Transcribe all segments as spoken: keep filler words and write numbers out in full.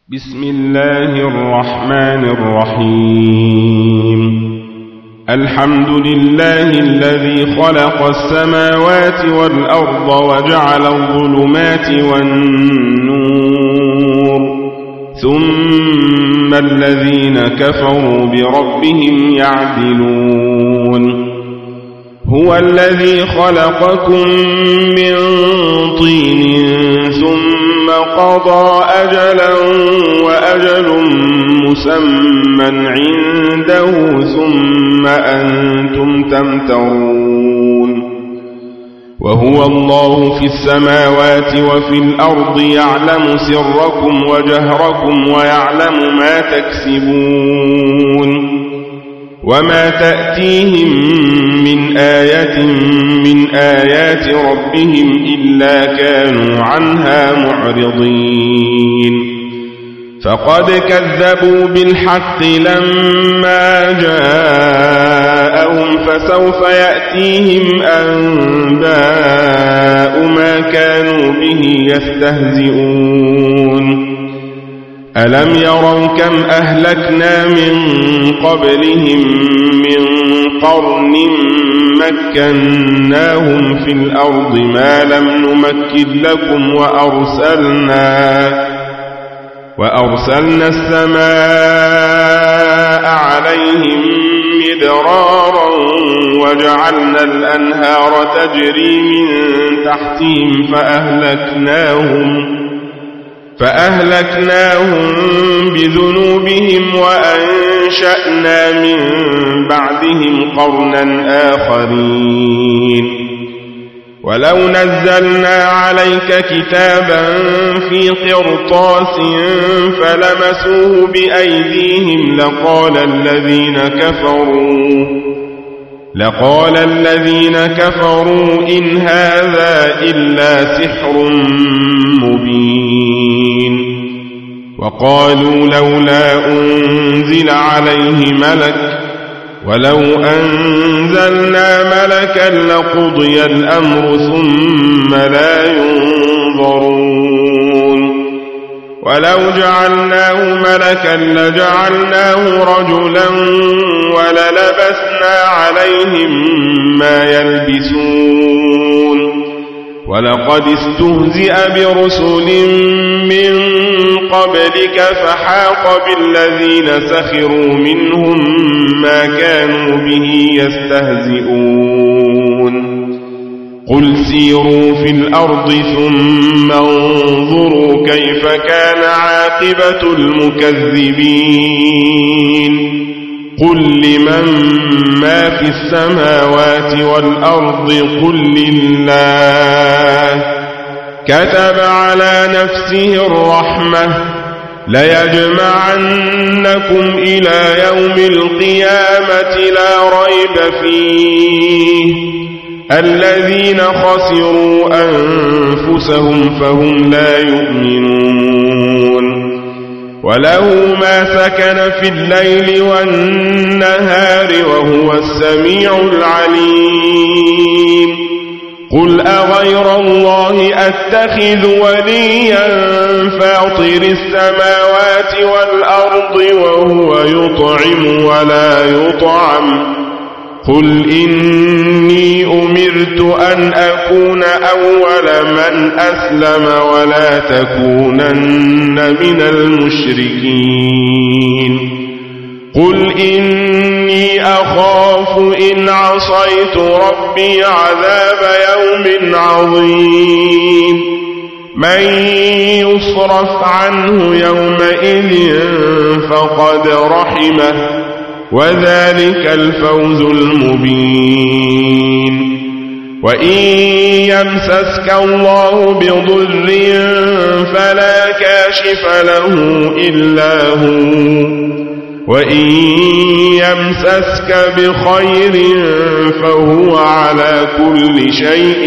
بسم الله الرحمن الرحيم. الحمد لله الذي خلق السماوات والأرض وجعل الظلمات والنور ثم الذين كفروا بربهم يعدلون. هو الذي خلقكم من طين ثم قضى أجلا وأجل مسمى عنده ثم أنتم تمترون. وهو الله في السماوات وفي الأرض يعلم سركم وجهركم ويعلم ما تكسبون. وما تأتيهم من آية من آيات ربهم إلا كانوا عنها معرضين. فقد كذبوا بالحق لما جاءهم فسوف يأتيهم أنباء ما كانوا به يستهزئون. ألم يروا كم أهلكنا من قبلهم من قرن مكناهم في الأرض ما لم نمكن لكم وأرسلنا, وأرسلنا السماء عليهم مدرارا وجعلنا الأنهار تجري من تحتهم فأهلكناهم فأهلكناهم بذنوبهم وأنشأنا من بعدهم قرنا آخرين. ولو نزلنا عليك كتابا في قرطاس فلمسوه بأيديهم لقال الذين كفروا لقال الذين كفروا إن هذا إلا سحر مبين. وقالوا لولا أنزل عليه ملك ولو أنزلنا ملكا لقضي الأمر ثم لا ينظرون. ولو جعلناه ملكا لجعلناه رجلا وللبسنا عليهم ما يلبسون. ولقد استهزئ برسل من قبلك فحاق بالذين سخروا منهم ما كانوا به يستهزئون. قل سيروا في الأرض ثم انظروا كيف كان عاقبة المكذبين. قل لمن ما في السماوات والأرض قل لله. كتب على نفسه الرحمة ليجمعنكم إلى يوم القيامة لا ريب فيه. الذين خسروا أنفسهم فهم لا يؤمنون. وله ما سكن في الليل والنهار وهو السميع العليم. قل أغير الله أتخذ وليا فاطر السماوات والأرض وهو يطعم ولا يطعم. قل إني أمرت أن أكون أول من أسلم ولا تكونن من المشركين. قل إني أخاف إن عصيت ربي عذاب يوم عظيم. من يصرف عنه يومئذ فقد رحمه وذلك الفوز المبين. وإن يمسسك الله بضر فلا كاشف له إلا هو وإن يمسسك بخير فهو على كل شيء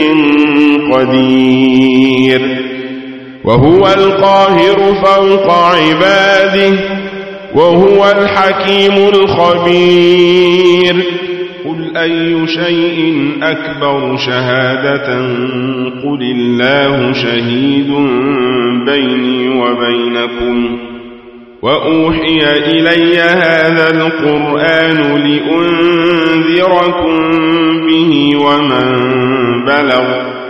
قدير. وهو القاهر فوق عباده وهو الحكيم الخبير. قل أي شيء أكبر شهادة قل الله شهيد بيني وبينكم وأوحي إلي هذا القرآن لأنذركم به ومن بلغ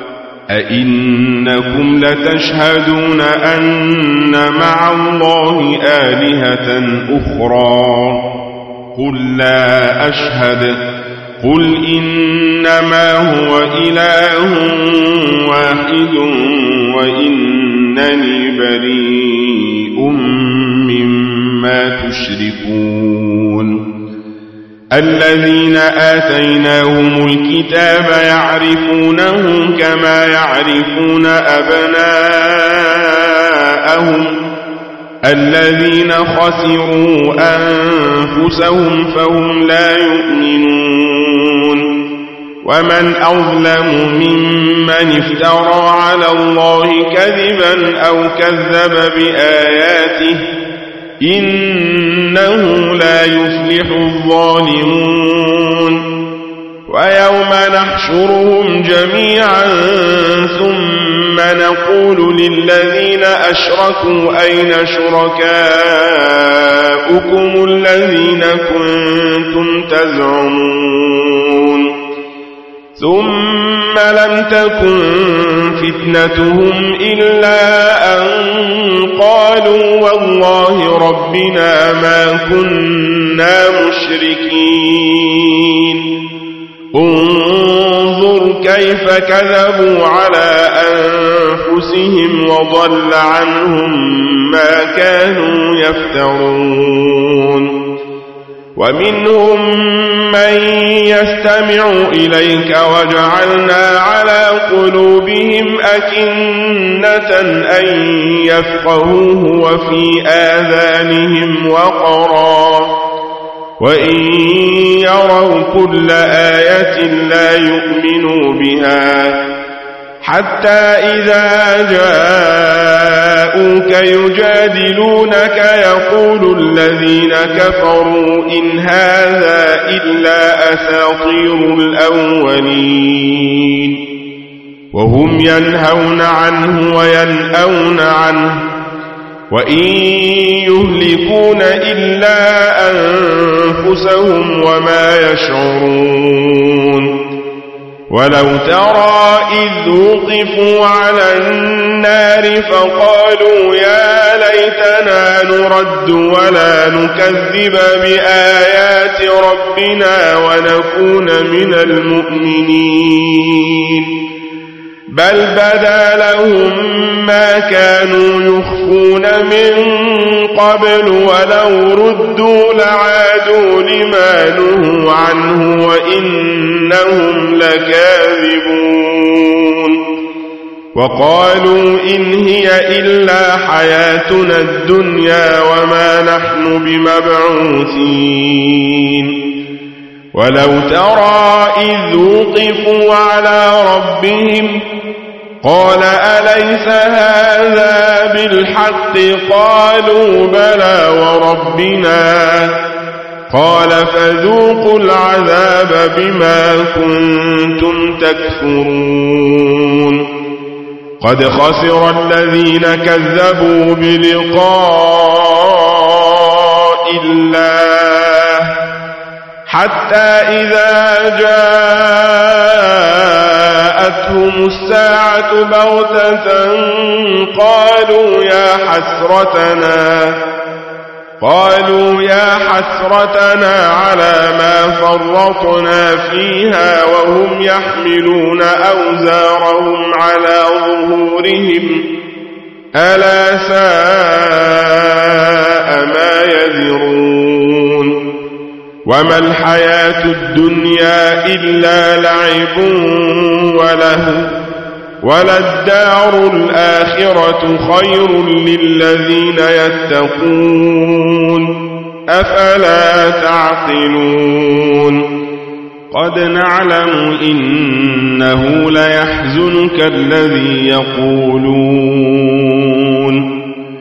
أئنكم لتشهدون أن مع الله آلهة أخرى قل لا أشهد قل إنما هو إله واحد وإنني بريء مما تشركون الذين آتيناهم الكتاب يعرفونه كما يعرفون أبناءهم الذين خسروا أنفسهم فهم لا يؤمنون ومن أظلم ممن افترى على الله كذبا أو كذب بآياته إنه لا يفلح الظالمون ويوم نحشرهم جميعا ثم نقول للذين أشركوا أين شركاؤكم الذين كنتم تزعمون ثم لم تكن فتنتهم إلا أن قالوا والله ربنا ما كنا مشركين انظر كيف كذبوا على أنفسهم وضل عنهم ما كانوا يفترون ومنهم من يستمع إليك وجعلنا على قلوبهم أكنة أن يفقهوه وفي آذانهم وقرا وإن يروا كل آية لا يؤمنوا بها حتى إذا جاءوك يجادلونك يقول الذين كفروا إن هذا إلا أساطير الأولين وهم ينهون عنه وينأون عنه وإن يهلكون إلا أنفسهم وما يشعرون ولو ترى إذ وقفوا على النار فقالوا يا ليتنا نرد ولا نكذب بآيات ربنا ونكون من المؤمنين بل بدا لهم ما كانوا يخفون من قبل ولو ردوا لعادوا لما نهوا عنه وإنهم لكاذبون وقالوا إن هي إلا حياتنا الدنيا وما نحن بمبعوثين ولو ترى إذ وقفوا على ربهم قال أليس هذا بالحق قالوا بلى وربنا قال فذوقوا العذاب بما كنتم تكفرون قد خسر الذين كذبوا بلقاء الله حتى إذا جاءتهم الساعة بغتة قالوا يا حسرتنا قالوا يا حسرتنا على ما فرطنا فيها وهم يحملون أوزارهم على ظهورهم ألا ساء ما يذرون وما الحياة الدنيا إلا لعب وله وللدار الآخرة خير للذين يتقون أفلا تعقلون قد نعلم إنه ليحزنك الذي يقولون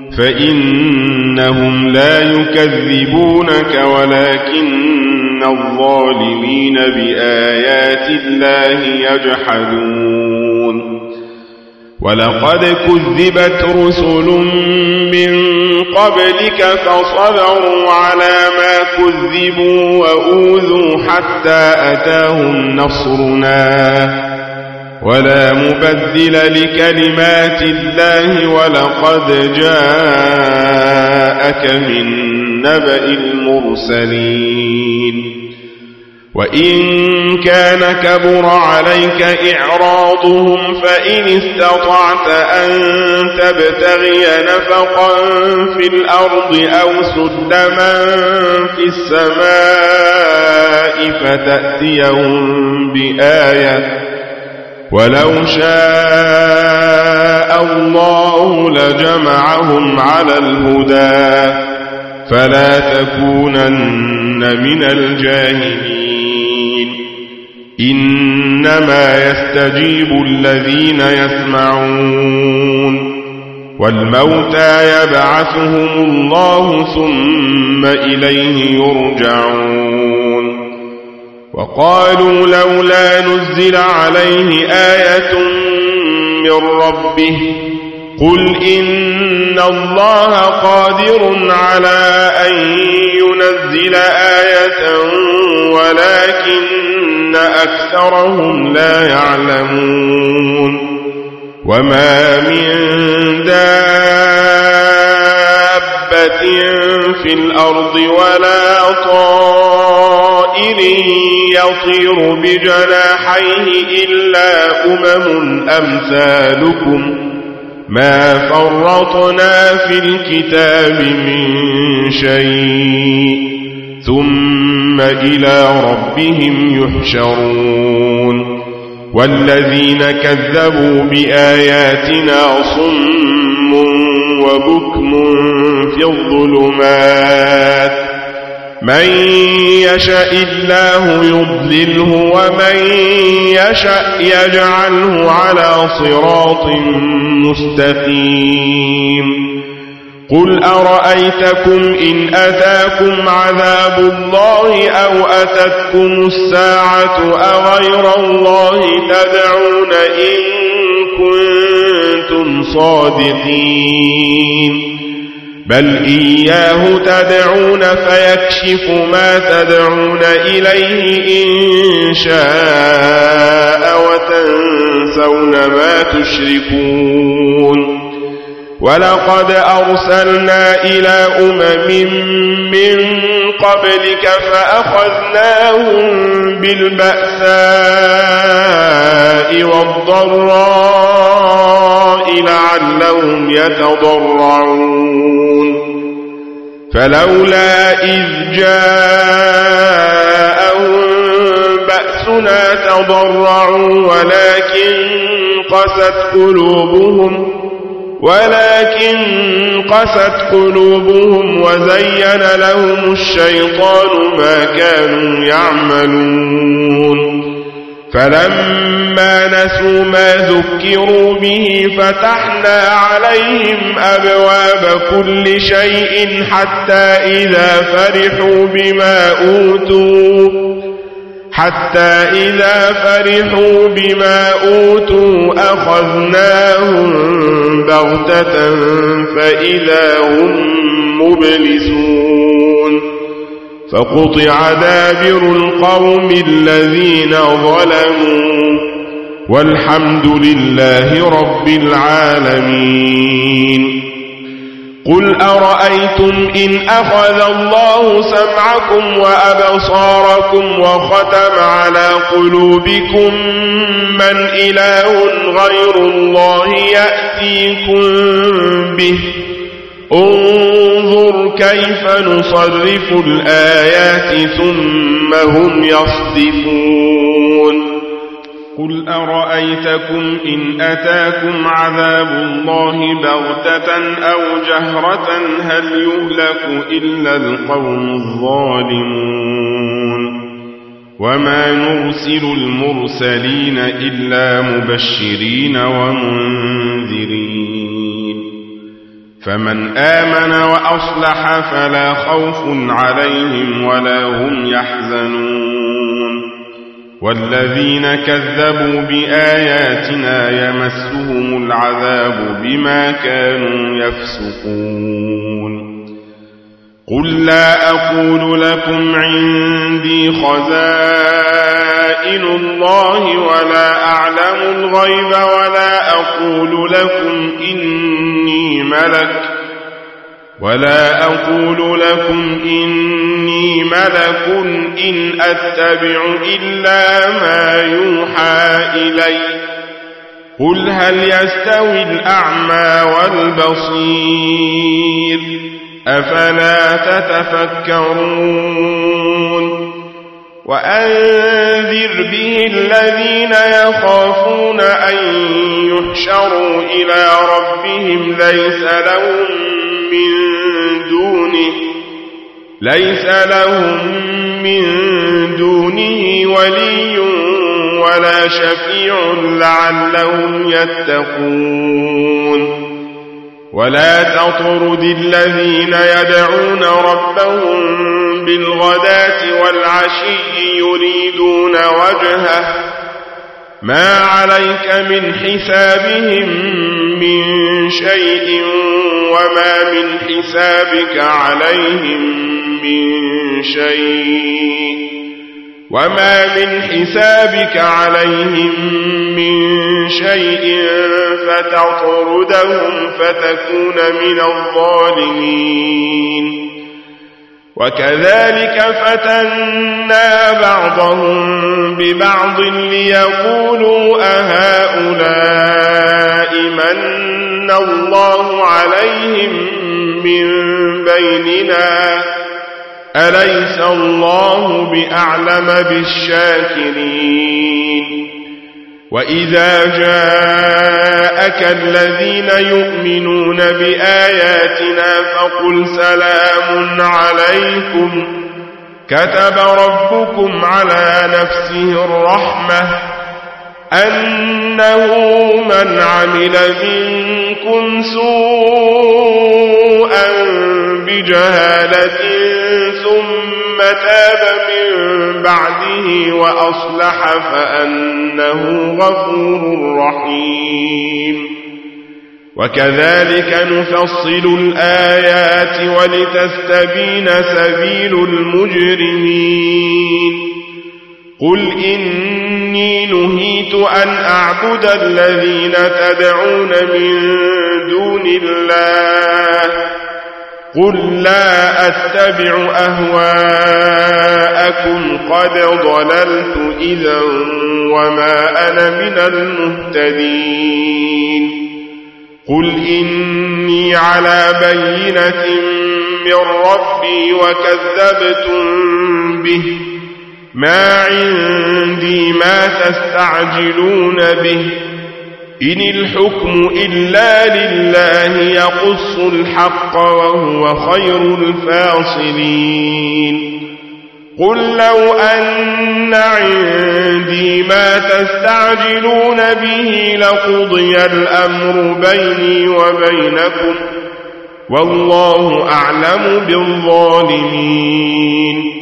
فإنهم لا يكذبونك ولكن الظالمين بآيات الله يجحدون ولقد كذبت رسل من قبلك فصبروا على ما كذبوا وأوذوا حتى أتاهم نصرنا ولا مبدل لكلمات الله ولقد جاءك من نبأ المرسلين وإن كان كبر عليك إعراضهم فإن استطعت أن تبتغي نفقا في الأرض أو سلما في السماء فتأتيهم بآية ولو شاء الله لجمعهم على الهدى فلا تكونن من الجاهلين إنما يستجيب الذين يسمعون والموتى يبعثهم الله ثم إليه يرجعون وقالوا لولا نزل عليه آية من ربه قل إن الله قادر على أن ينزل آية ولكن أكثرهم لا يعلمون وما من دابة في الأرض ولا طائر يطير بجناحيه إلا أمم أمثالكم ما فرطنا في الكتاب من شيء ثم إلى ربهم يحشرون والذين كذبوا بآياتنا صم وبكم في الظلمات من يشاء الله يضلله ومن يشاء يجعله على صراط مستقيم قل أرأيتكم إن أتاكم عذاب الله أو أتتكم الساعة أغير الله تدعون إن كنتم صادقين بل إياه تدعون فيكشف ما تدعون إليه إن شاء وتنسون ما تشركون ولقد أرسلنا إلى أمم من قبلك فأخذناهم بالبأساء والضراء لعلهم يتضرعون فلولا إذ جاءهم بأسنا تضرعوا ولكن قست قلوبهم ولكن قست قلوبهم وزين لهم الشيطان ما كانوا يعملون فلما نسوا ما ذكروا به فتحنا عليهم أبواب كل شيء حتى إذا فرحوا بما أوتوا حتى إذا فرحوا بما أوتوا أخذناهم بغتة فإذا هم مبلسون فقطع دابر القوم الذين ظلموا والحمد لله رب العالمين قل أرأيتم إن أخذ الله سمعكم وأبصاركم وختم على قلوبكم من إله غير الله يأتيكم به انظر كيف نصرف الآيات ثم هم يصدفون قل أرأيتكم إن أتاكم عذاب الله بغتة أو جهرة هل يهلك إلا القوم الظالمون وما نرسل المرسلين إلا مبشرين ومنذرين فمن آمن وأصلح فلا خوف عليهم ولا هم يحزنون والذين كذبوا بآياتنا يمسهم العذاب بما كانوا يفسقون قل لا أقول لكم عندي خزائن الله ولا أعلم الغيب ولا أقول لكم إني ملك ولا أقول لكم إني ملك إن أتبع إلا ما يوحى إلي قل هل يستوي الأعمى والبصير أفلا تتفكرون وأنذر به الذين يخافون أن يحشروا إلى ربهم ليس لهم من دونه ليس لهم من دونه ولي ولا شفيع لعلهم يتقون ولا تطرد الذين يدعون ربهم بالغداة والعشي يريدون وجهه ما عليك من حسابهم من شيء وما من حسابك عليهم من شيء وما من حسابك عليهم من شيء فتطردهم فتكون من الظالمين وكذلك فتنا بعضهم ببعض ليقولوا أهؤلاء من الله عليهم من بيننا أليس الله بأعلم بالشاكرين وإذا جاءك الذين يؤمنون بآياتنا فقل سلام عليكم كتب ربكم على نفسه الرحمة أنه من عمل منكم سوءا بجهالة ثم تاب من بعده وأصلح فأنه غفور رحيم وكذلك نفصل الآيات ولتستبين سبيل المجرمين قل إني نهيت أن أعبد الذين تدعون من دون الله قل لا أتبع أهواءكم قد ضللت إذا وما أنا من المهتدين قل إني على بينة من ربي وكذبتم به ما عندي ما تستعجلون به إن الحكم إلا لله يقص الحق وهو خير الفاصلين قل لو أن عندي ما تستعجلون به لقضي الأمر بيني وبينكم والله أعلم بالظالمين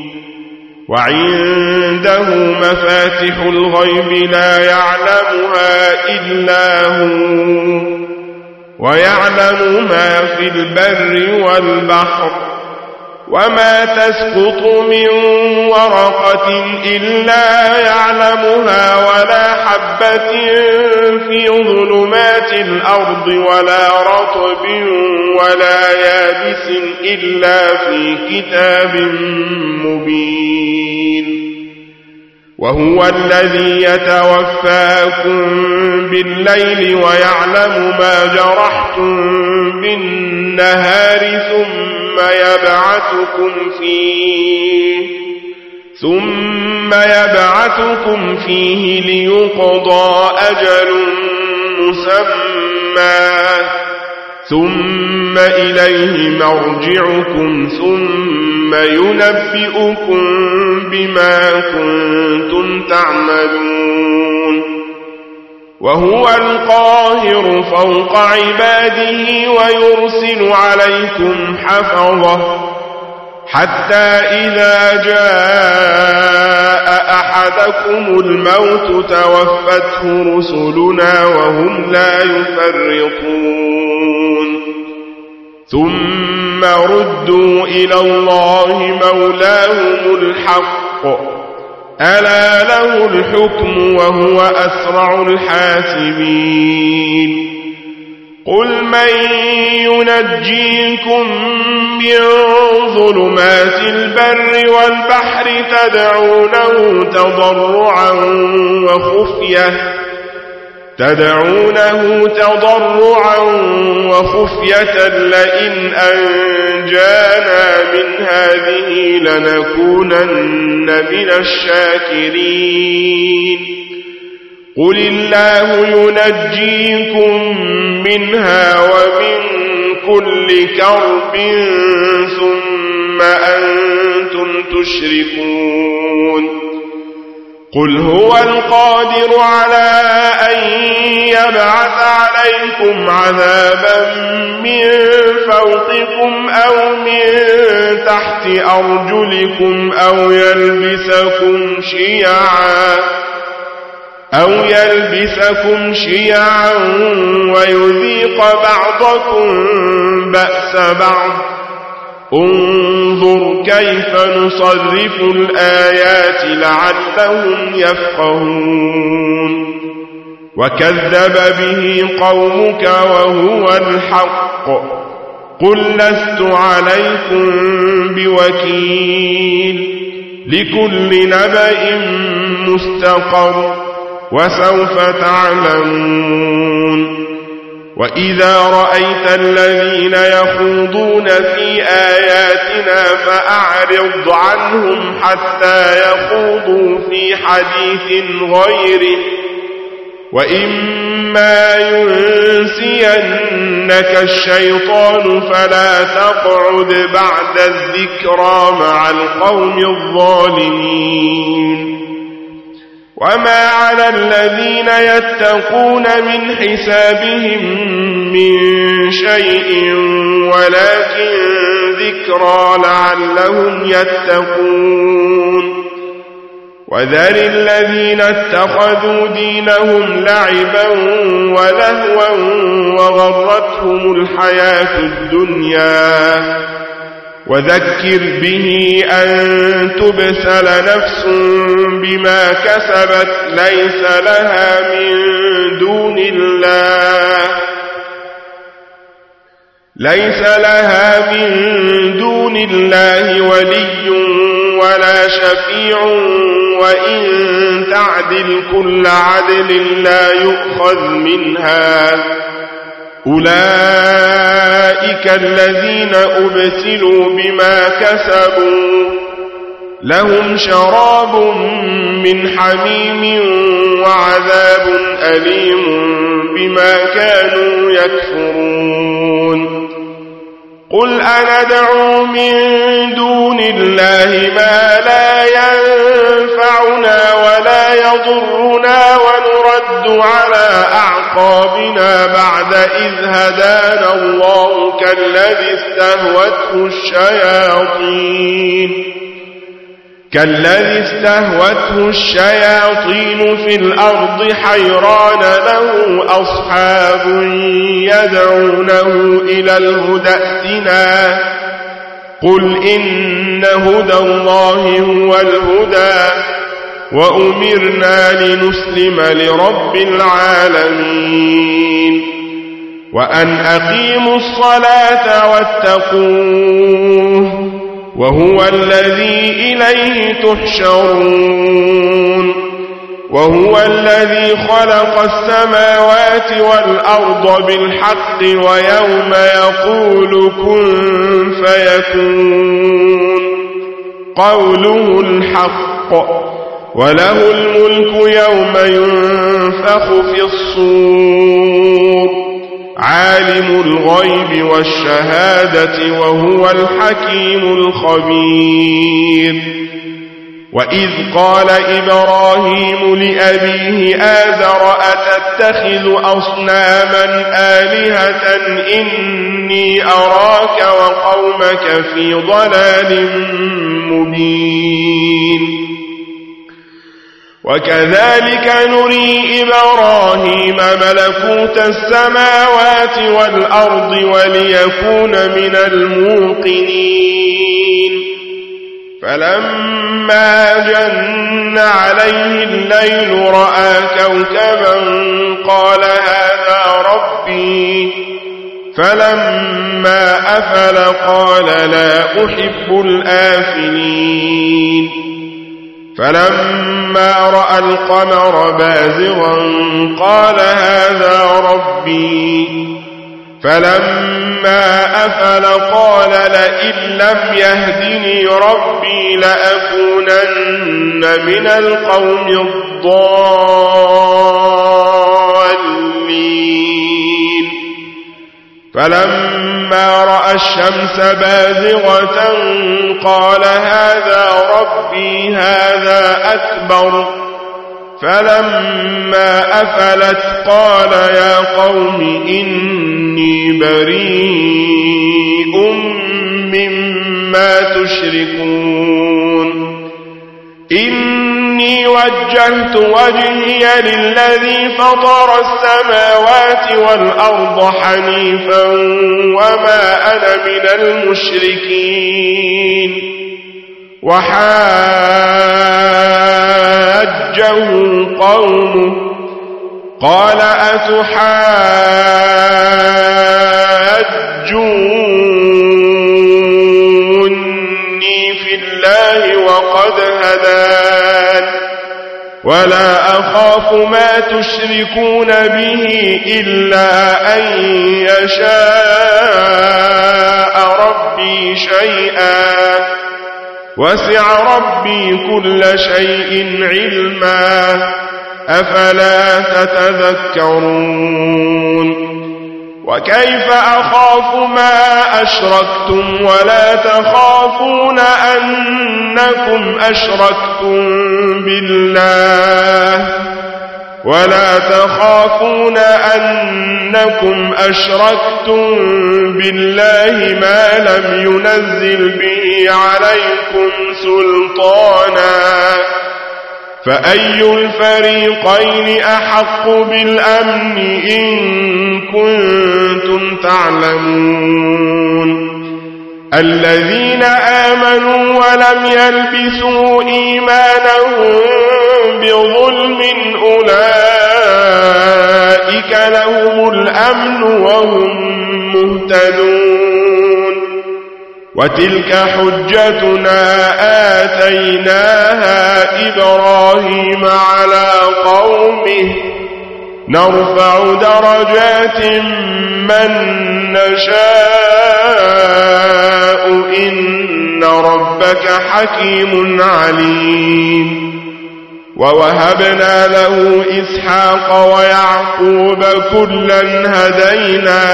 وعنده مفاتح الغيب لا يعلمها إلا هو ويعلم ما في البر والبحر وما تسقط من ورقة إلا يعلمها ولا حبة في ظلمات الأرض ولا رطب ولا يابس إلا في كتاب مبين وهو الذي يتوفاكم بالليل ويعلم ما جرحتم بالنهار ثم يبعثكم فيه ثم يبعثكم فيه ليقضى أجل مسمى ثم إليه مرجعكم ثم ينبئكم بما كنتم تعملون وهو القاهر فوق عباده ويرسل عليكم حفظه حتى إذا جاء أحدكم الموت توفته رسلنا وهم لا يفرطون ثم ردوا إلى الله مولاهم الحق ألا له الحكم وهو أسرع الحاسبين قل من ينجيكم من ظلمات البر والبحر تدعونه تضرعا وخفية تدعونه تضرعا وخفية لئن أنجانا من هذه لنكونن من الشاكرين قل الله ينجيكم منها ومن كل كرب ثم أنتم تشركون قل هو القادر على أن يبعث عليكم عذابا من فوقكم أو من تحت أرجلكم أو يلبسكم شيعا أو يلبسكم شيعا ويذيق بعضكم بأس بعض انظر كيف نصرف الآيات لعلهم يفقهون وكذب به قومك وهو الحق قل لست عليكم بوكيل لكل نبأ مستقر وسوف تعلمون وإذا رأيت الذين يخوضون في آياتنا فأعرض عنهم حتى يخوضوا في حديث غيره وإما ينسينك الشيطان فلا تقعد بعد الذكرى مع القوم الظالمين وما على الذين يتقون من حسابهم من شيء ولكن ذكرى لعلهم يتقون وذر الذين اتخذوا دينهم لعبا ولهوا وغرتهم الحياة الدنيا وذكر به أن تبسل نفس بما كسبت ليس لها من دون الله ليس لها من دون الله ولي ولا شفيع وإن تعدل كل عدل لا يؤخذ منها أولئك الذين أبسلوا بما كسبوا لهم شراب من حميم وعذاب أليم بما كانوا يكفرون قل أندعو من دون الله ما لا ينفعنا ولا يضرنا ونرد على أعقابنا بعد إذ هدانا الله كالذي استهوته الشياطين كالذي استهوته الشياطين في الأرض حيران له أصحاب يدعونه إلى الهدى ائتنا قل إن هدى الله هو الهدى وأمرنا لنسلم لرب العالمين وأن أقيموا الصلاة واتقوه وهو الذي إليه تحشرون وهو الذي خلق السماوات والأرض بالحق ويوم يقول كن فيكون قوله الحق وله الملك يوم ينفخ في الصور عالم الغيب والشهادة وهو الحكيم الخبير وإذ قال إبراهيم لأبيه آذر أتتخذ أصناما آلهة إني أراك وقومك في ضلال مبين وكذلك نري إبراهيم ملكوت السماوات والأرض وليكون من الموقنين فلما جن عليه الليل رأى كوكبا قال هذا ربي فلما أفل قال لا أحب الآفلين فلما رأى القمر بازغا قال هذا ربي فلما أفل قال لئن لم يهدني ربي لأكونن من القوم الضالين فلما رأى الشمس بازغة قال هذا ربي هذا أكبر فلما أفلت قال يا قوم إني بريء مما تشركون إني وجهت وجهي للذي فطر السماوات والأرض حنيفا وما أنا من المشركين وحاجه قومه قال أتحاجوني في الله وقد هدان ولا أخاف ما تشركون به إلا أن يشاء ربي شيئا وسع ربي كل شيء علما أفلا تتذكرون وكيف أخاف ما أشركتم ولا تخافون أنكم أشركتم بالله ولا تخافون أنكم أشركتم بالله ما لم ينزل به عليكم سلطانا فأي الفريقين أحق بالأمن إن كنتم تعلمون الذين آمنوا ولم يلبسوا إيمانهم بظلم أولئك لهم الأمن وهم مهتدون وتلك حجتنا آتيناها إبراهيم على قومه نرفع درجات من نشاء إن ربك حكيم عليم ووهبنا له إسحاق ويعقوب كلا هدينا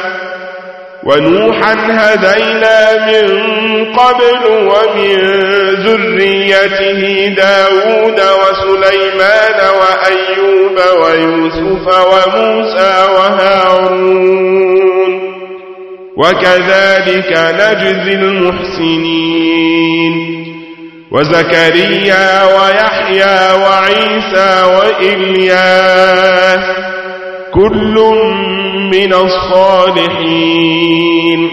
ونوحا هدينا من قبل ومن ذريته داود وسليمان وأيوب ويوسف وموسى وهارون وكذلك نجزي المحسنين وزكريا ويحيى وعيسى وإلياس كل من الصالحين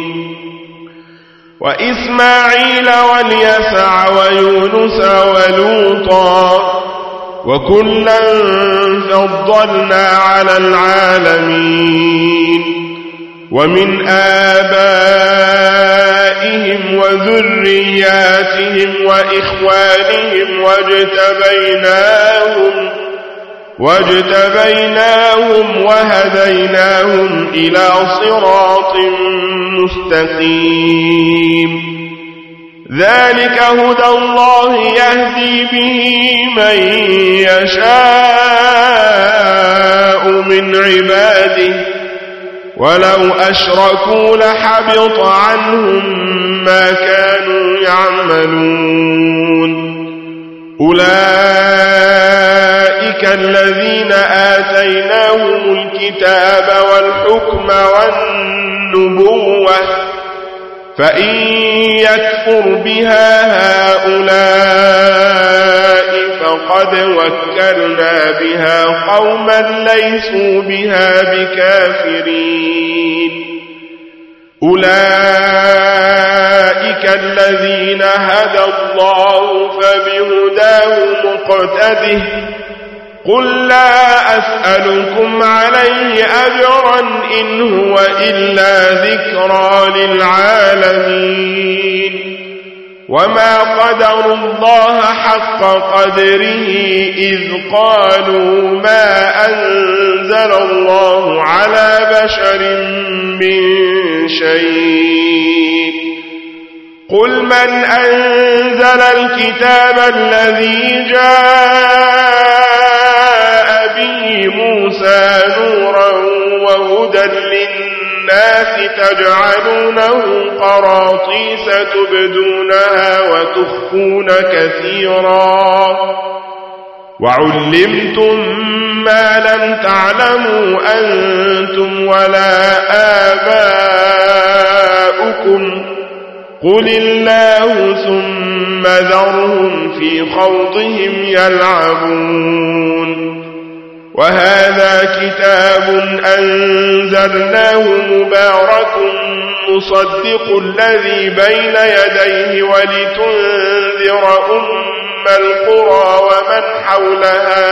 وإسماعيل واليسع ويونس ولوطا وكلا فضلنا على العالمين ومن آبائهم وذرياتهم وإخوانهم واجتبيناهم واجتبيناهم وهديناهم إلى صراط مستقيم ذلك هدى الله يهدي به من يشاء من عباده ولو أشركوا لحبط عنهم ما كانوا يعملون أولئك الذين آتيناهم الكتاب والحكم والنبوة فإن يكفر بها هؤلاء فقد وكلنا بها قوما ليسوا بها بكافرين أولئك الذين هدى الله فبهداه مقتده قل لا أسألكم عليه أجرا إن هو إلا ذكرى للعالمين وما قدروا الله حق قدره إذ قالوا ما أنزل الله على بشر من شيء قل من أنزل الكتاب الذي جاء به موسى نورا وهدى للناس تجعلونه قراطيس تبدونها وتخفون كثيرا وعلمتم ما لم تعلموا أنتم ولا آباؤكم قل الله ثم ذرهم في خوضهم يلعبون وهذا كتاب أنزلناه مبارك مصدق الذي بين يديه ولتنذر أم القرى ومن حولها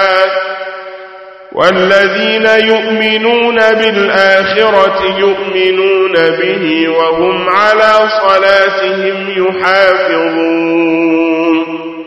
والذين يؤمنون بالآخرة يؤمنون به وهم على صلاتهم يحافظون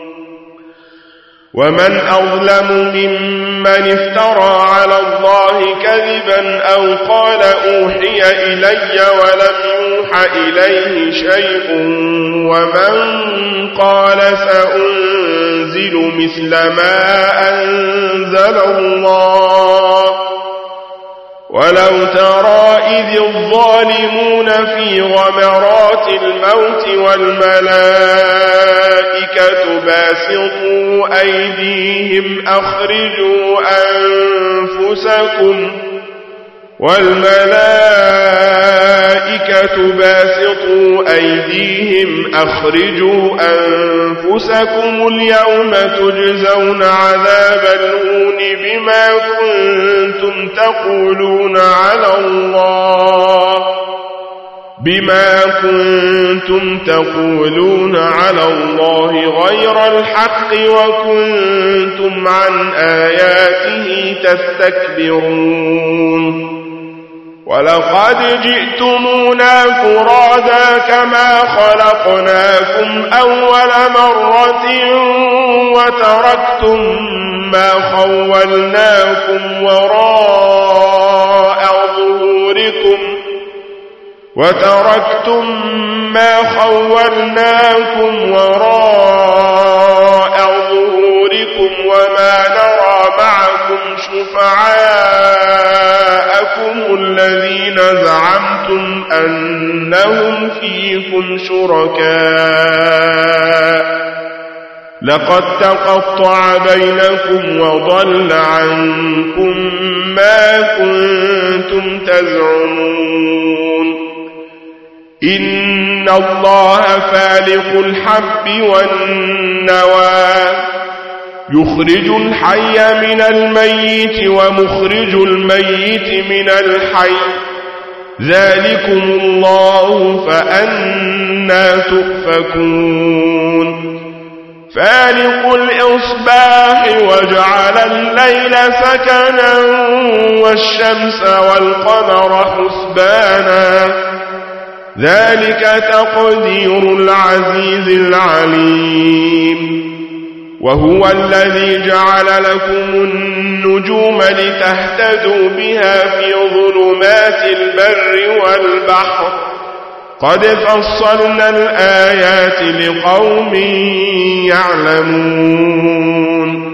ومن أظلم ممن افترى على الله كذبا أو قال أوحي إلي ولم يوح إليه شيء ومن قال سأنزل مثل ما أنزل الله ولو ترى إذ الظالمون في غمرات الموت والملائكة باسطوا أيديهم أخرجوا أنفسكم والملائكة باسطوا أيديهم أخرجوا أنفسكم اليوم تجزون عذاب الهون بما كنتم تقولون على الله بما كنتم تقولون على الله غير الحق وكنتم عن آياته تستكبرون ولقد جئتمونا فرادا كما خلقناكم أول مرة وتركتم ما خولناكم وراء ظهوركم وتركتم ما خولناكم وراء ظهوركم وما نرى معكم شفعاءكم الذين زعمتم أنهم فيكم شركاء لقد تقطع بينكم وضل عنكم ما كنتم تزعمون إن الله فالق الحب والنوى يخرج الحي من الميت ومخرج الميت من الحي ذلكم الله فأنى تؤفكون فالق الإصباح وجعل الليل سكنا والشمس والقمر حسبانا ذلك تقدير العزيز العليم وهو الذي جعل لكم النجوم لتهتدوا بها في ظلمات البر والبحر قد فصلنا الآيات لقوم يعلمون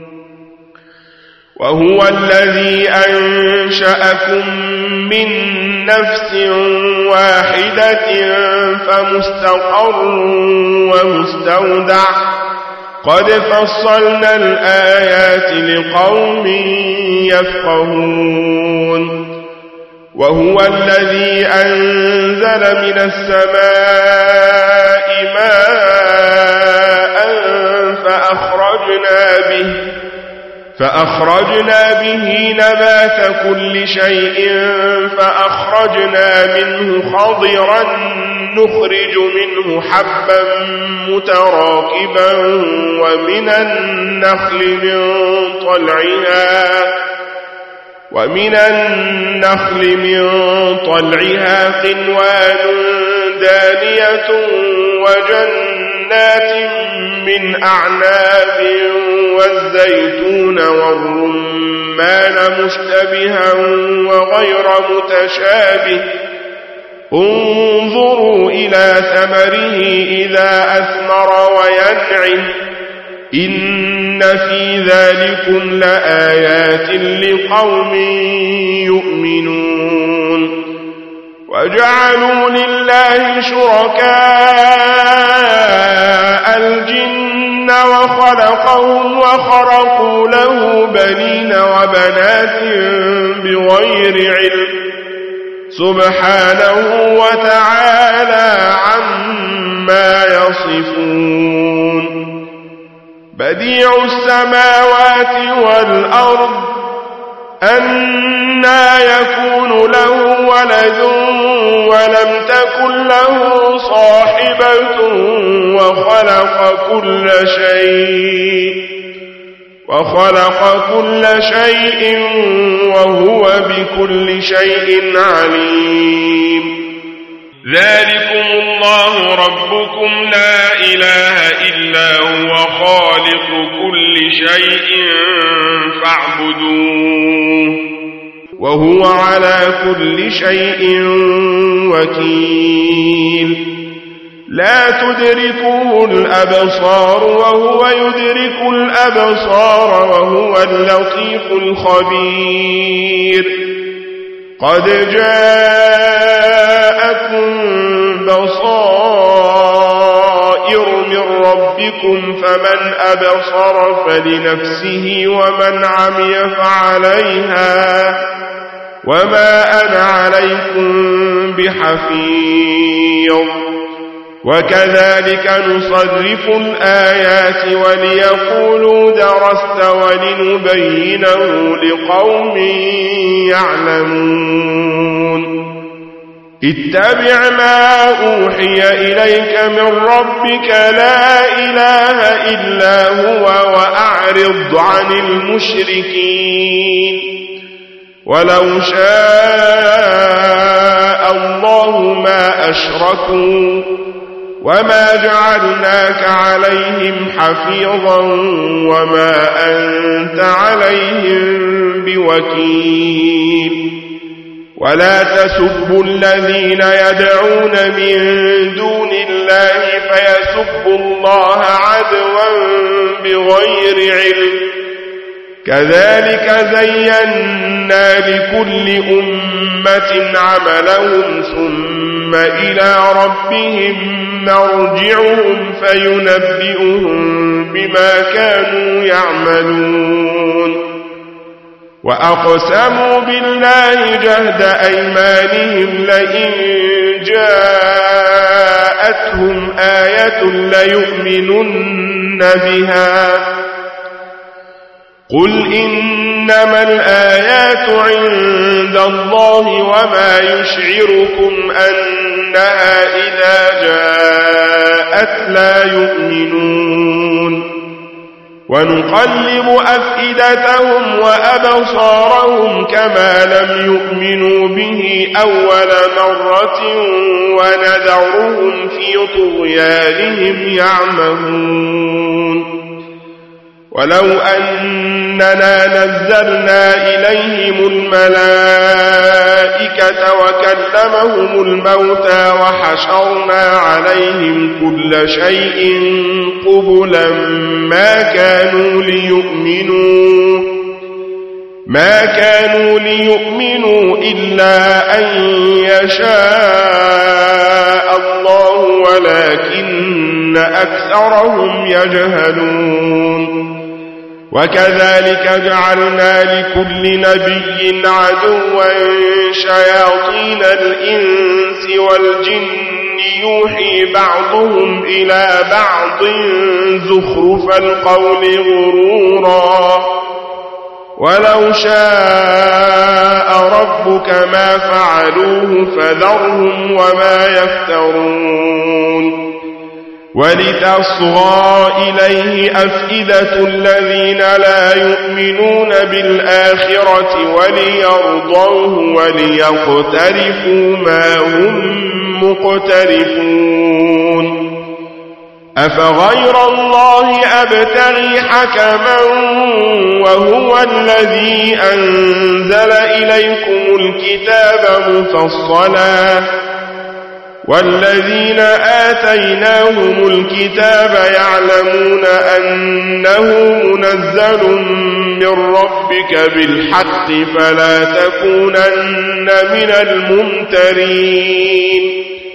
وهو الذي أنشأكم من نفس واحدة فمستقر ومستودع قد فصلنا الآيات لقوم يفقهون وهو الذي أنزل من السماء ماء فأخرجنا فأخرجنا به نبات كل شيء فأخرجنا منه خضرا نخرج منه حبا متراكبا ومن النخل من طلعها ومن النخل من طلعها قنوان دانية وجنات من أعناب والزيتون والرمان مشتبها وغير متشابه انظروا إلى ثمره إذا أثمر وينعه إن في ذلكم لآيات لقوم يؤمنون وجعلوا لله شركاء الجن وخلقهم وخرقوا له بنين وبنات بغير علم سبحانه وتعالى عما يصفون بديع السماوات والأرض أنى يكون له ولد ولم تكن له صاحبة وخلق كل شيء وخلق كل شيء وهو بكل شيء عليم ذلكم الله ربكم لا إله إلا هو خالق كل شيء فاعبدوه وهو على كل شيء وكيل لا تدركه الأبصار وهو يدرك الأبصار وهو اللطيف الخبير قد جاءكم بصائر من ربكم فمن أبصر فلنفسه ومن عمي فعليها وما أنا عليكم بحفيظ وكذلك نصرف الآيات وليقولوا درست ولنبينه لقوم يعلمون اتبع ما أوحي إليك من ربك لا إله إلا هو وأعرض عن المشركين ولو شاء الله ما أشركوا وما جعلناك عليهم حفيظا وما أنت عليهم بوكيل ولا تسبوا الذين يدعون من دون الله فيسبوا الله عدوا بغير علم كذلك زينا لكل أمة عملهم ثم إلى ربهم مرجعهم فينبئهم بما كانوا يعملون وأقسموا بالله جهد أيمانهم لئن جاءتهم آية ليؤمنن بها قل إنما الآيات عند الله وما يشعركم أنها إذا جاءت لا يؤمنون ونقلب أفئدتهم وأبصارهم كما لم يؤمنوا به أول مرة ونذرهم في طغيانهم يعمهون ولو أننا نزلنا إليهم الملائكة وكلمهم الموتى وحشرنا عليهم كل شيء قبلا ما كانوا ليؤمنوا ما كانوا ليؤمنوا إلا أن يشاء الله ولكن أكثرهم يجهلون وكذلك جعلنا لكل نبي عدوا شياطين الإنس والجن يوحي بعضهم إلى بعض زخرف القول غرورا ولو شاء ربك ما فعلوه فذرهم وما يفترون ولتصغى إليه أفئدة الذين لا يؤمنون بالآخرة وليرضوه وليقترفوا ما هم مقترفون أفغير الله أبتغي حكما وهو الذي أنزل إليكم الكتاب مفصلا والذين آتيناهم الكتاب يعلمون أنه منزل من ربك بالحق فلا تكونن من الممترين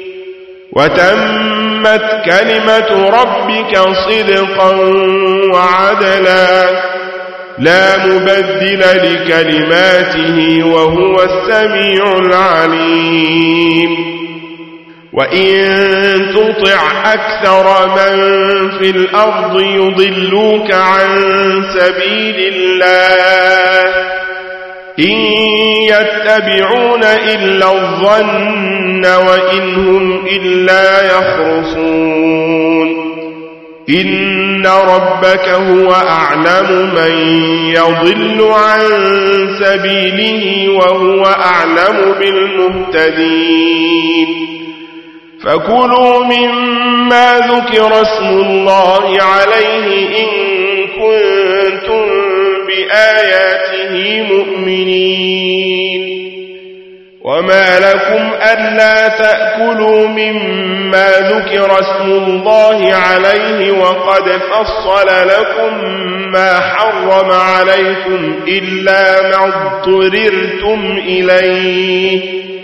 وتمت كلمة ربك صدقا وعدلا لا مبدل لكلماته وهو السميع العليم وإن تطع أكثر من في الأرض يضلوك عن سبيل الله إن يتبعون إلا الظن وإن هم إلا يخرصون إن ربك هو أعلم من يضل عن سبيله وهو أعلم بالمهتدين فكلوا مما ذكر اسم الله عليه إن كنتم بآياته مؤمنين وما لكم ألا تأكلوا مما ذكر اسم الله عليه وقد فصل لكم ما حرم عليكم إلا ما اضطررتم إليه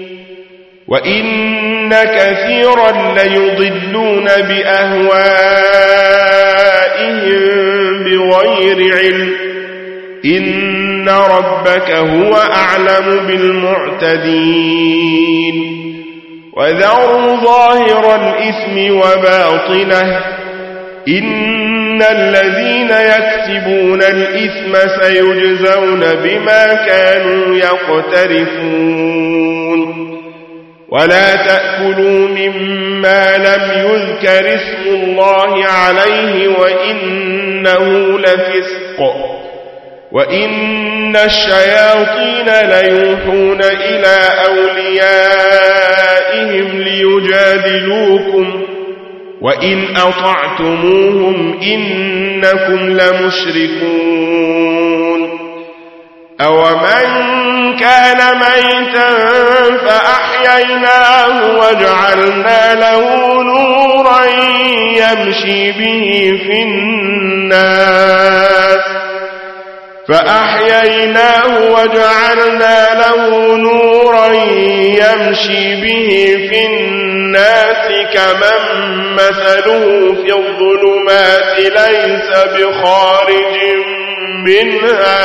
وإن كثيرا ليضلون بأهوائهم بغير علم إن ربك هو أعلم بالمعتدين وذروا ظاهر الإثم وباطنه إن الذين يكسبون الإثم سيجزون بما كانوا يقترفون ولا تأكلوا مما لم يذكر اسم الله عليه وإنه لفسق وإن الشياطين ليوحون إلى أوليائهم ليجادلوكم وإن أطعتموهم إنكم لمشركون أومن كان ميتا فأحييناه وجعلنا له نورا يمشي به في الناس فأحييناه وجعلنا له نورا يمشي به في الناس كمن مثله في الظلمات ليس بخارج منها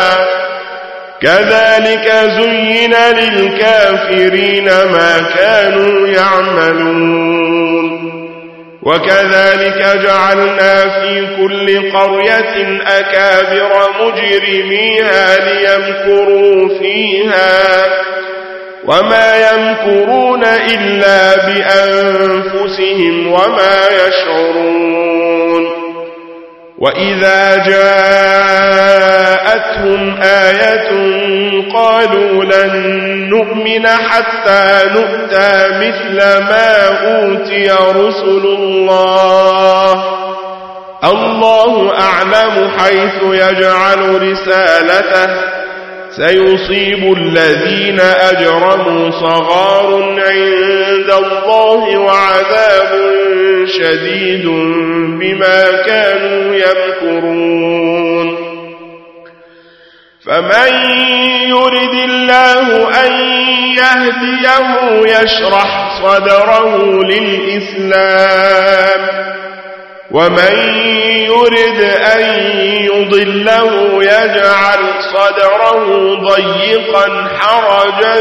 كذلك زين للكافرين ما كانوا يعملون وكذلك جعلنا في كل قرية أكابر مجرميها ليمكروا فيها وما يمكرون إلا بأنفسهم وما يشعرون وإذا جاءتهم آية قالوا لن نؤمن حتى نؤتى مثل ما أوتي رسل الله الله أعلم حيث يجعل رسالته سيصيب الذين أجرموا صغار عند الله وعذاب شديد بما كانوا يمكرون فمن يرد الله أن يهديه يشرح صدره للإسلام ومن يرد أن يضله يجعل صدره ضيقا حرجا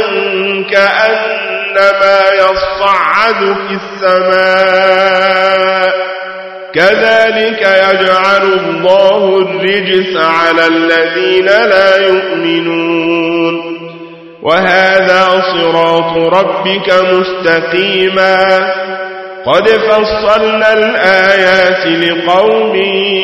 كأنما يصعد في السماء كذلك يجعل الله الرجس على الذين لا يؤمنون وهذا صراط ربك مستقيما قد فصلنا الآيات لقوم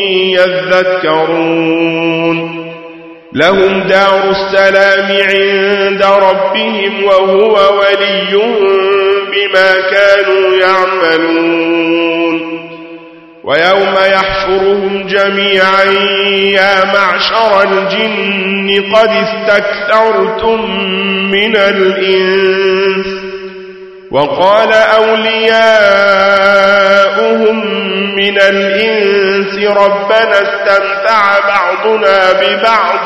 يذكرون لهم دار السلام عند ربهم وهو وليهم بما كانوا يعملون ويوم يحشرهم جميعا يا معشر الجن قد استكثرتم من الإنس وقال أولياؤهم من الإنس ربنا استمتع بعضنا ببعض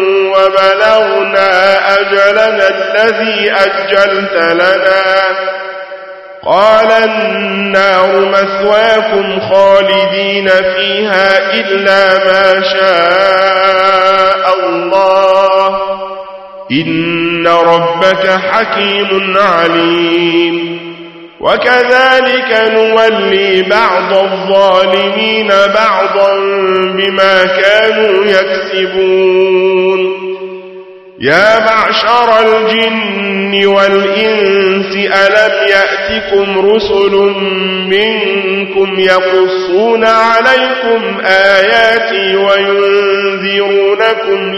وبلغنا أجلنا الذي أجلت لنا قال النار مثواكم خالدين فيها إلا ما شاء الله إن ربك حكيم عليم وكذلك نولي بعض الظالمين بعضا بما كانوا يكسبون يا معشر الجن والإنس ألم يأتكم رسل منكم يقصون عليكم آياتي وينذرونكم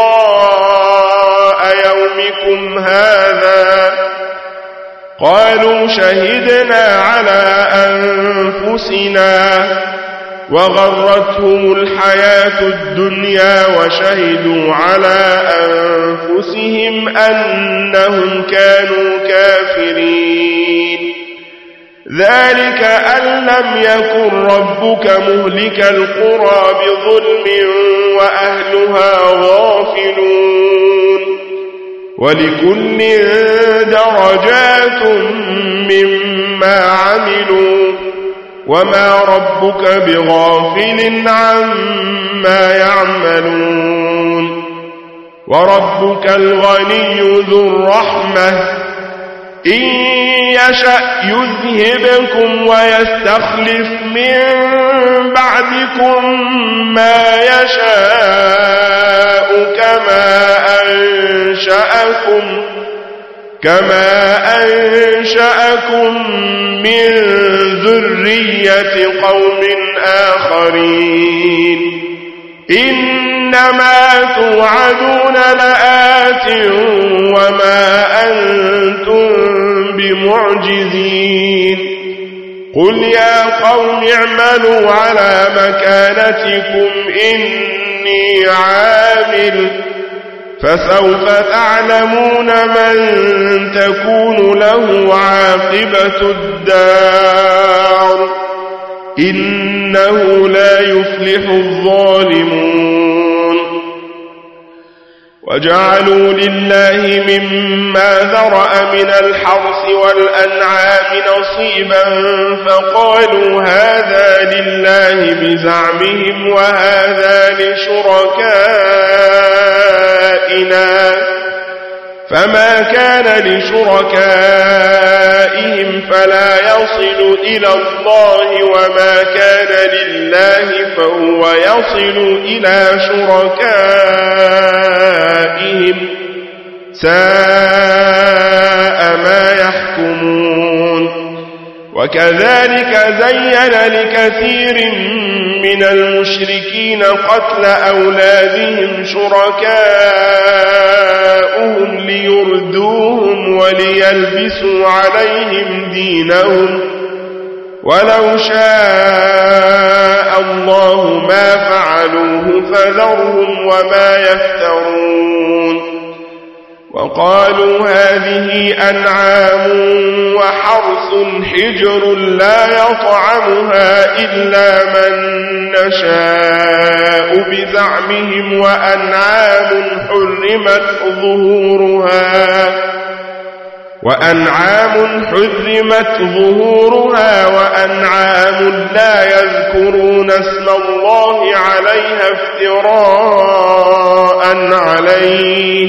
لقاء يومكم هذا قالوا شهدنا على أنفسنا وغرتهم الحياة الدنيا وشهدوا على أنفسهم أنهم كانوا كافرين ذلك أن لم يكن ربك مهلك القرى بظلم وأهلها غافلون ولكل درجات مما عملوا وما ربك بغافل عما يعملون وربك الغني ذو الرحمة إن يشأ يذهبكم ويستخلف من بعدكم ما يشاء كما أنشأكم كما أنشأكم من ذرية قوم آخرين إنما توعدون لآت وما أنتم بمعجزين قل يا قوم اعملوا على مكانتكم إني عامل فسوف تعلمون من تكون له عاقبة الدار إنه لا يفلح الظالمون وجعلوا لله مما ذرأ من الحرث والأنعام نصيبا فقالوا هذا لله بزعمهم وهذا لشركائنا فما كان لشركائهم فلا يصل إلى الله وما كان لله فهو يصل إلى شركائهم ساء ما يحكمون وكذلك زين لكثير من المشركين قتل أولادهم شركاؤهم ليردوهم وليلبسوا عليهم دينهم ولو شاء الله ما فعلوه فذرهم وما يفترون وقالوا هذه أنعام وحرث حجر لا يطعمها إلا من نشاء بزعمهم وأنعام حرمت ظهورها وأنعام حرمت ظهورها وأنعام لا يذكرون اسم الله عليها افتراء عليه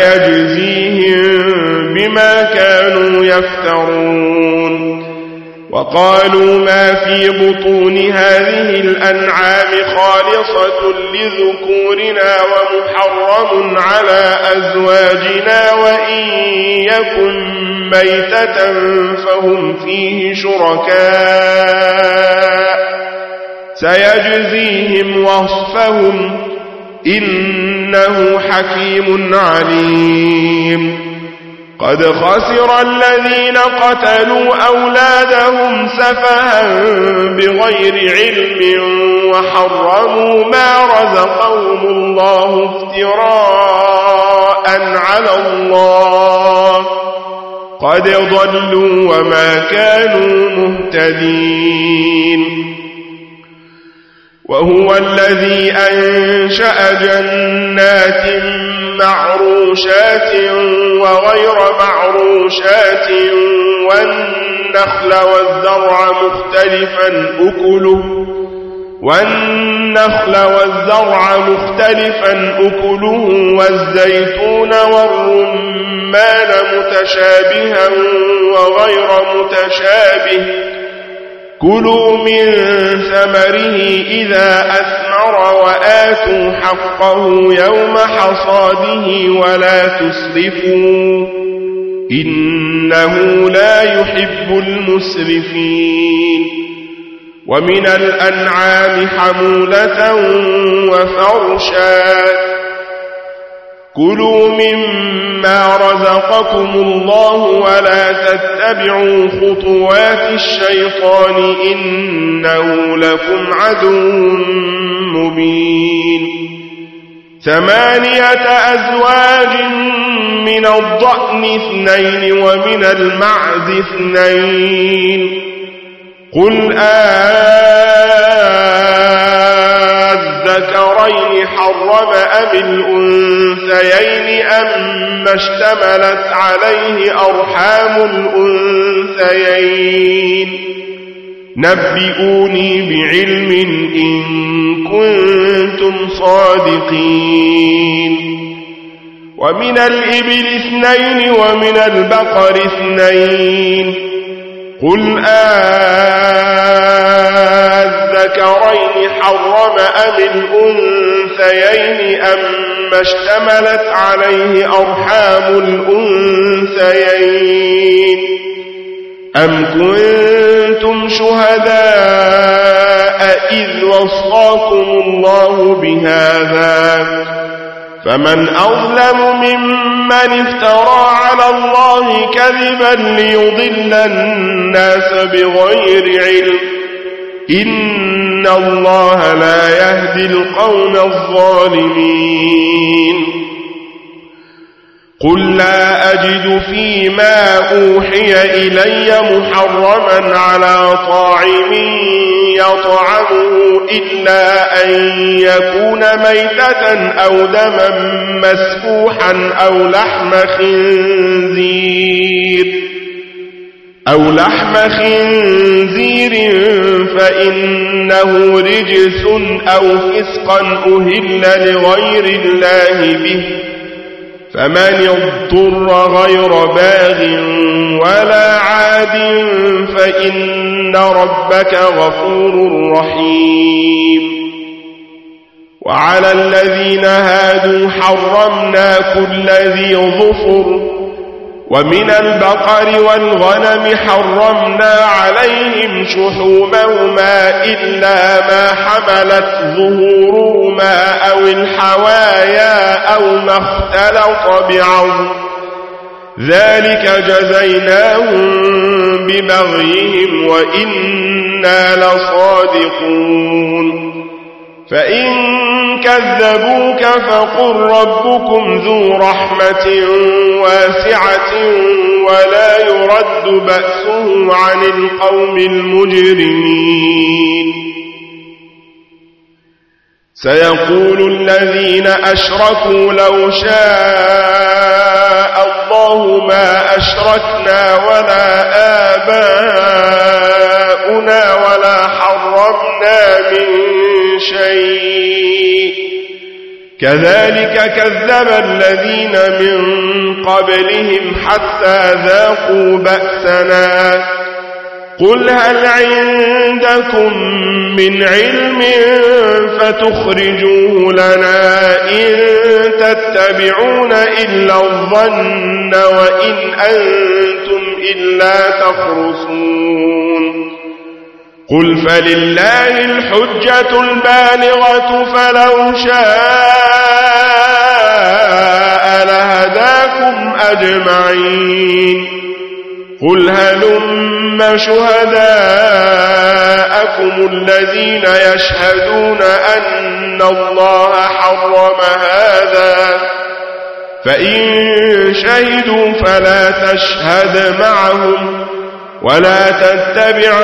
سيجزيهم بما كانوا يفترون وقالوا ما في بطون هذه الأنعام خالصة لذكورنا ومحرم على أزواجنا وإن يكن ميتة فهم فيه شركاء سيجزيهم وصفهم إنه حكيم عليم. قد خسر الذين قتلوا أولادهم سفها بغير علم وحرموا ما رزقهم الله افتراء على الله قد ضلوا وما كانوا مهتدين. وهو الذي أنشأ جنات معروشات وغير معروشات والنخل والزرع مختلفا أكله والنخل والزرع مختلفا أكله والزيتون والرمان متشابها وغير متشابه كلوا من ثمره إذا أثمر وآتوا حقه يوم حصاده ولا تسرفوا إنه لا يحب المسرفين. ومن الأنعام حمولة وفرشا كلوا مما رزقكم الله ولا تتبعوا خطوات الشيطان إنه لكم عدو مبين. ثمانية أزواج من الضأن اثنين ومن المعز اثنين قل أذكرين حرم أم الأنثيين أما اشتملت عليه أرحام الأنثيين نبئوني بعلم إن كنتم صادقين. ومن الإبل اثنين ومن البقر اثنين قل أذكرين حرم أم الأنثيين أما اشتملت عليه أرحام الأنثيين أم كنتم شهداء إذ وصاكم الله بهذا فمن أظلم ممن افترى على الله كذبا ليضل الناس بغير علم إن الله لا يهدي القوم الظالمين. قل لا أجد فيما أوحي إلي محرما على طاعم يطعمه إلا أن يكون ميتة أو دما مسفوحا أو لحم خنزير أو لحم خنزير فإنه رجس أو فسقا أهل لغير الله به فمن اضطر غير باغ ولا عاد فإن ربك غفور رحيم. وعلى الذين هادوا حرمنا كل ذي ظفر ومن البقر والغنم حرمنا عليهم شحومهما إلا ما حملت ظهورهما أو الحوايا أو ما اختلط بعظم ذلك جزيناهم ببغيهم وإنا لصادقون. فإن كذبوك فقل ربكم ذو رحمة واسعة ولا يرد بأسه عن القوم المجرمين. سيقول الذين أشركوا لو شاء الله ما أشركنا ولا آباؤنا ولا حرمنا من شيء كذلك كذب الذين من قبلهم حتى ذاقوا بأسنا قل هل عندكم من علم فتخرجوه لنا إن تتبعون إلا الظن وإن أنتم إلا تخرصون قل فلله الحجة البالغة فلو شاء لهداكم أجمعين قل هلم شهداءكم الذين يشهدون أن الله حرم هذا فإن شهدوا فلا تشهد معهم ولا تتبع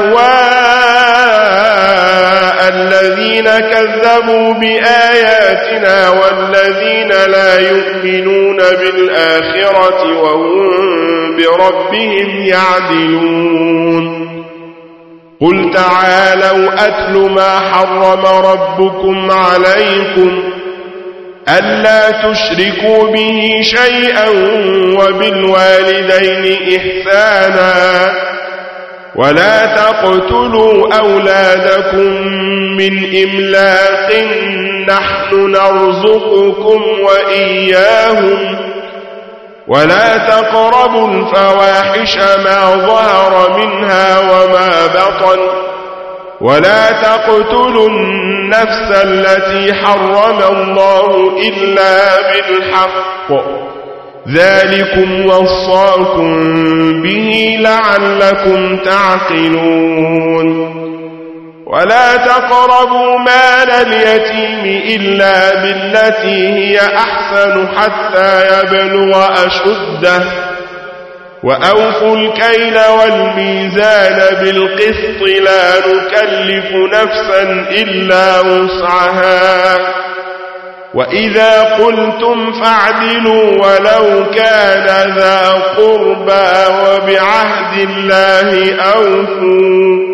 أهواء الذين كذبوا بآياتنا والذين لا يؤمنون بالآخرة وهم بربهم يعدلون قل تعالوا أتل ما حرم ربكم عليكم ألا تشركوا به شيئا وبالوالدين إحسانا ولا تقتلوا أولادكم من إملاق نحن نرزقكم وإياهم ولا تقربوا الفواحش ما ظهر منها وما بطن ولا تقتلوا النفس التي حرم الله إلا بالحق ذلكم وصاكم به لعلكم تعقلون ولا تقربوا مال اليتيم إلا بالتي هي أحسن حتى يبلغ أشده وأوفوا الكيل والميزان بالقسط لا نكلف نفسا إلا وسعها وإذا قلتم فاعدلوا ولو كان ذا قربى وبعهد الله أوفوا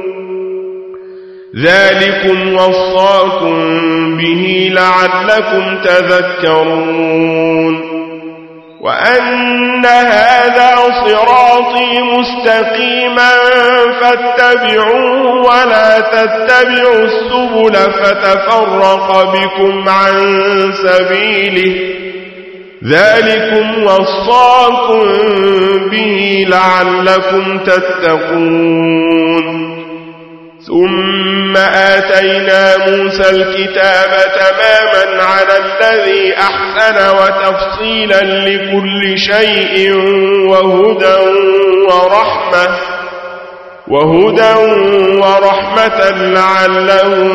ذلكم وصاكم به لعلكم تذكرون وأن هذا صراطي مستقيما فاتبعوه ولا تتبعوا السبل فتفرق بكم عن سبيله ذلكم وصاكم به لعلكم تتقون ثم آتينا موسى الكتاب تماما على الذي أحسن وتفصيلا لكل شيء وهدى ورحمة وهدى ورحمة لعلهم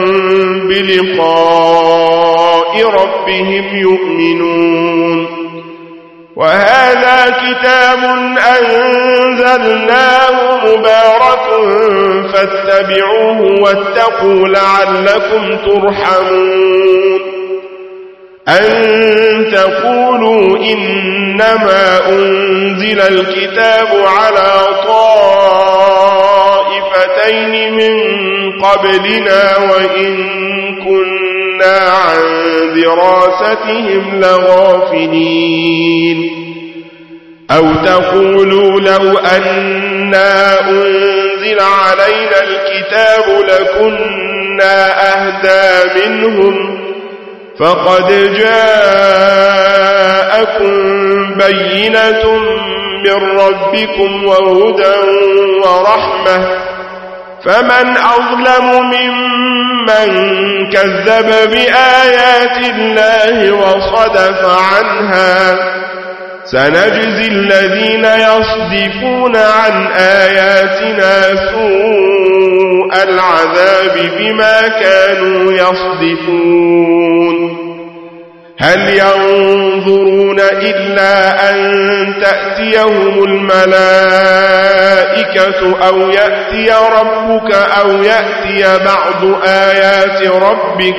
بلقاء ربهم يؤمنون وهذا كتاب أنزلناه مبارك فاتبعوه واتقوا لعلكم ترحمون أن تقولوا إنما أنزل الكتاب على طائفتين من قبلنا وإن كنا عن دراستهم لغافلين أو تقولوا لو أنا أنزل علينا الكتاب لكنا أهدى منهم فقد جاءكم بينة من ربكم وهدى ورحمة فمن أظلم ممن كذب بآيات الله وصدف عنها سنجزي الذين يصدفون عن آياتنا سوء العذاب بما كانوا يصدفون هل ينظرون إلا أن تأتيهم الملائكة أو يأتي ربك أو يأتي بعض آيات ربك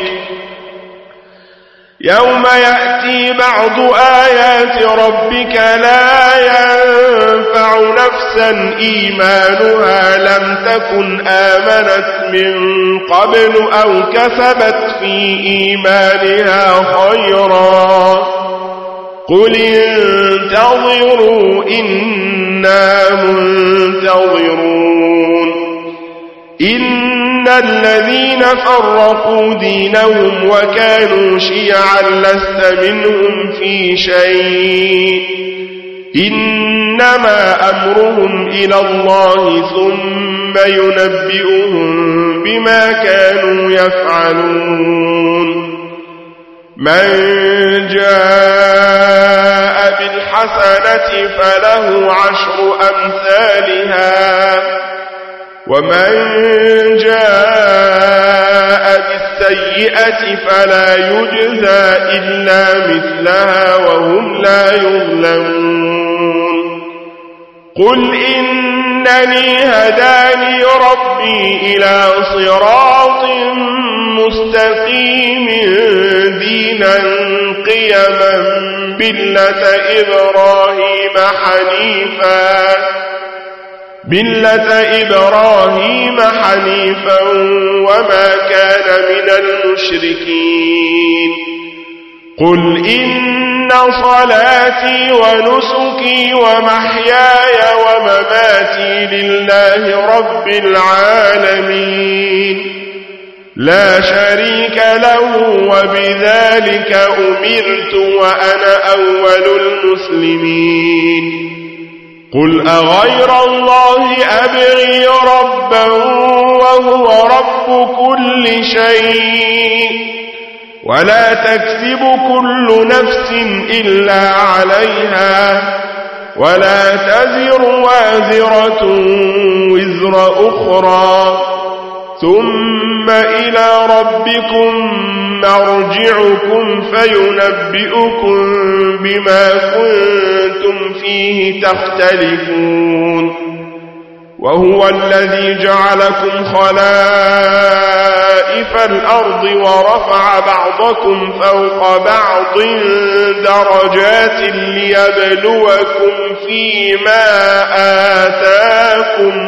يوم يأتي بعض آيات ربك لا ينفع نفسا إيمانها لم تكن آمنت من قبل أو كسبت في إيمانها خيرا قل انتظروا إنا منتظرون إن الذين فرقوا دينهم وكانوا شيعا لست منهم في شيء إنما أمرهم إلى الله ثم ينبئهم بما كانوا يفعلون من جاء بالحسنة فله عشر أمثالها ومن جاء بالسيئة فلا يجزى إلا مثلها وهم لا يظلمون قل إنني هداني ربي إلى صراط مستقيم دينا قيما ملة إبراهيم حنيفا ملة إبراهيم حنيفا وما كان من المشركين قل إن صلاتي ونسكي ومحياي ومماتي لله رب العالمين لا شريك له وبذلك أمرت وأنا أول المسلمين قل أغير الله أبغي ربا وهو رب كل شيء ولا تكسب كل نفس إلا عليها ولا تزر وازرة وزر أخرى ثم إلى ربكم مرجعكم فينبئكم بما كنتم فيه تختلفون وهو الذي جعلكم خلائف الأرض ورفع بعضكم فوق بعض درجات ليبلوكم فيما آتاكم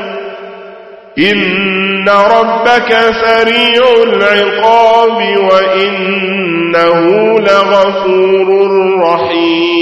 إن ربك سريع العقاب وإنه لغفور رحيم